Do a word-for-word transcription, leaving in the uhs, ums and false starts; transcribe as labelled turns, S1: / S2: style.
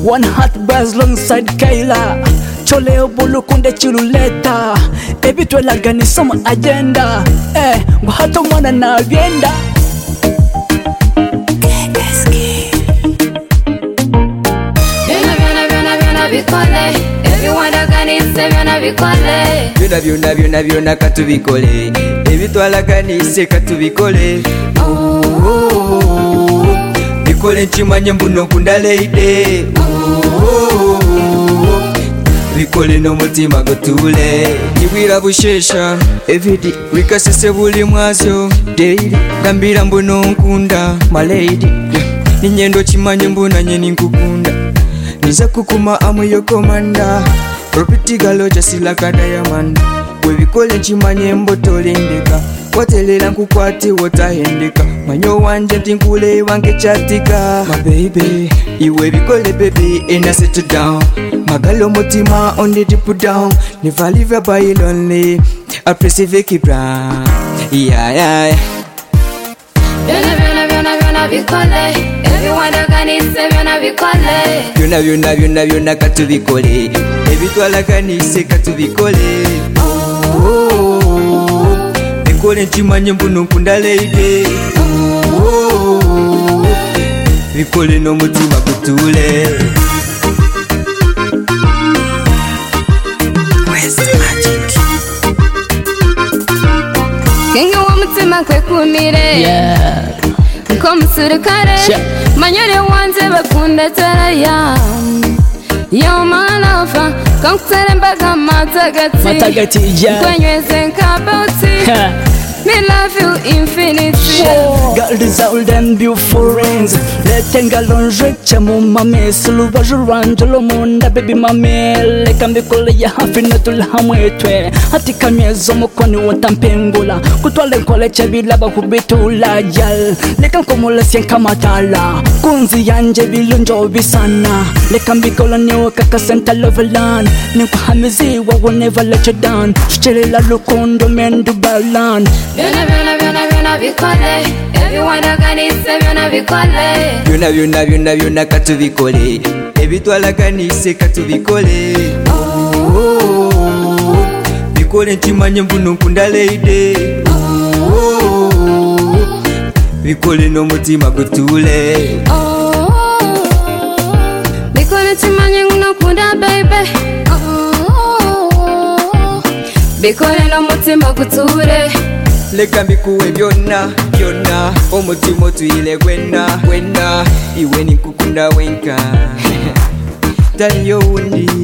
S1: One heart bars alongside Kayla. Chole obulukunde chiluleta. Ebi twelagani some agenda. Eh, nguhato mwana na vyenda.
S2: Byona byona byona byona katubikole ebitwalaganise katubikole bikole nchimanye mbuno nkunda lady bikole n'umutima gutule nibwira bushesha everyday wikasese buli mwazyo daily gambira mbuno nkunda my lady ninyendo chimanye mbunanye ninkukunda niza kukuma amu yo komanda property galo just like a diamond we bikole chimanye mbotolendeka watelera nkukwati wotahendeka manyo wanje tinkule wange chatika my baby iwe bikole baby and I sit down magalo mutima on the deep down never leave by lonely I perceive keep round yeah yeah
S3: Byona byona byona byona bikole everyone aganise byona bikole
S2: byona byona byona byona katubikole ebitwalaganise katubikole bikole nchimanye mbuno nkunda lady bikole n'umutima gutule
S3: Genge wa mutima kwe kumire
S1: Yeah.
S3: Nko musirikare manyore wanze bakunda taraya Yo malafa kankutare mbaga matagati
S1: Matagati yeah.
S3: Kwenyweze nkaboti Me love you infinity
S1: Girl dissolved and beautiful rings. Letting alone rich mu mame Suluba juranjalo munda baby mame Leka mbikole ya hafi natul hamwetwe Hati kamyezo mukoni watampengula Kutwale nkole chabila bakubitula jal Leka nkomula sienka matala Kunzi yanje bilunjo bisana Leka mbikola niwe kaka senta lovelan Ninku hamizi wa will never let you down Shchele lukondo mendu balan
S3: Byona byona byona byona bikole everyone aganise byona bikole
S2: byona byona byona byona katubikole ebitwalaganise katubikole bikole nchimanye mbuno nkunda lady bikole n'umutima gutule
S3: Bikole chimanye nkunda baby Bikole n'umutima gutule
S2: leka mbikuwe byonna byonna omutima otuyile gwena gwena iwe ninkukunda wenka taliyo wundi